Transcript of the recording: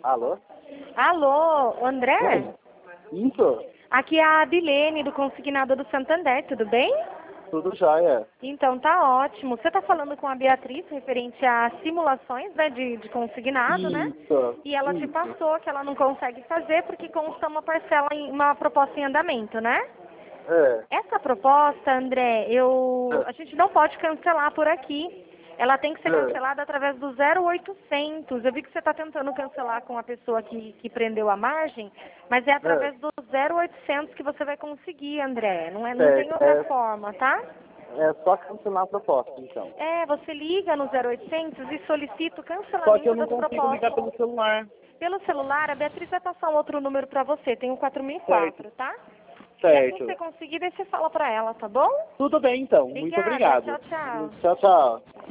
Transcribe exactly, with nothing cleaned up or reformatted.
Alô? Alô, André? Oi. Isso? Aqui é a Adilene, do Consignado do Santander, tudo bem? Tudo jóia. Então tá ótimo. Você tá falando com a Beatriz referente a simulações, né, de, de consignado, né? Isso. E ela te Isso. passou que ela não consegue fazer porque consta uma parcela, em, uma proposta em andamento, né? É. Essa proposta, André, eu, a gente não pode cancelar por aqui. Ela tem que ser É. cancelada através do zero oitocentos. Eu vi que você está tentando cancelar com a pessoa que, que prendeu a margem, mas é É. através do zero oitocentos que você vai conseguir, André. Não, é, não tem Certo. outra É, forma, tá? é só cancelar a proposta, então. É, você liga no zero oitocentos e solicita o Só que eu cancelamento não das consigo ligar propostas. pelo celular. Pelo celular, a Beatriz vai passar um outro número para você. Tem o quatro mil e Certo. quatro, tá? E assim que Certo. você conseguir, daí você fala para ela, tá bom? Tudo bem, então. Muito Obrigada. obrigado. Tchau, tchau. Tchau, tchau.